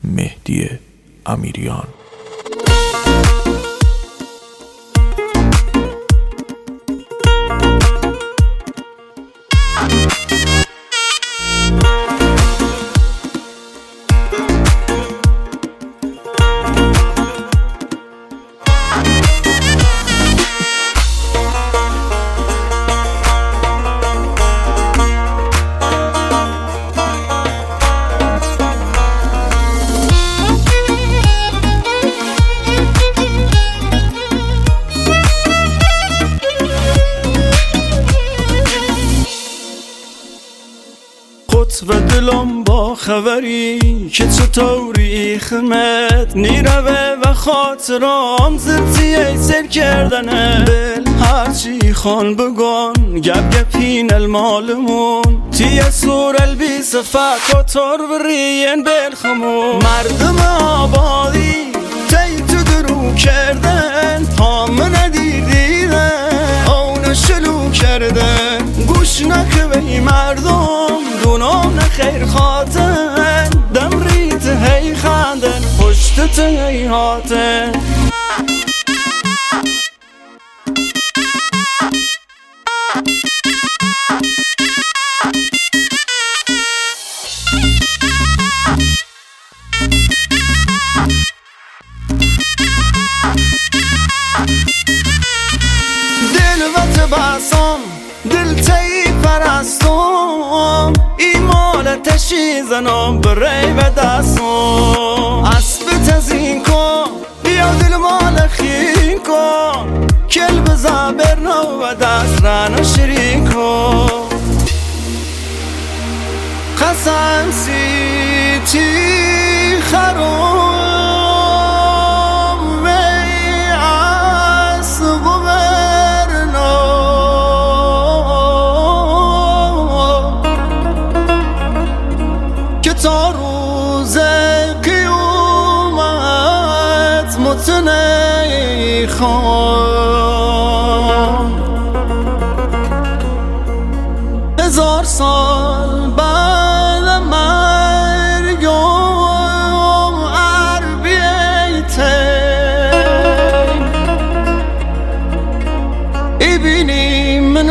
مهدی امیریان. و دلم با خبری که چطوری خمت نیروه و خاطرام زرتیه سر کردنه دل هرچی خان بگن گپین المالمون تیه سور البیس فکاتور برین بلخمون مردم آبادی تی تو درو کردن پام ندیدیدن اون شلو کردن گوش نکوی مردم دونام نخیر خاطن دم ریت هی خاندن پشتت هی هاتن دل وقت باسم دل تی پرستم ایمال تشیزنم برای و دستم اسب تزین کن بیا دل مال خین کن کل بزابر نو و دست رانو شرین کن قسم سیتی خروم تا روز قیامت متنی خان 1000 سال بعد مرگم عربیته ایبینی من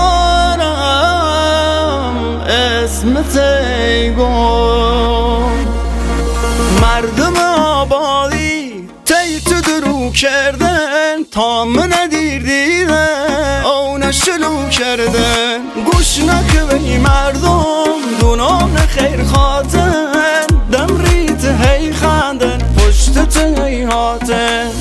مزارم اسمت مردم آبادی تی تو درو کردن تا من ندیر دیدن اون شلو کردن گوش نکوی مردم دونام نخیر خاطن دم ریت هی خاندن پشتت هی هاتن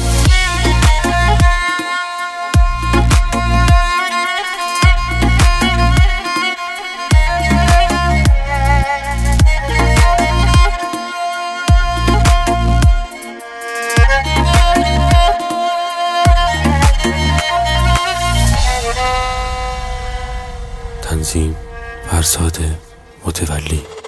تنظیم فرزاد متولی.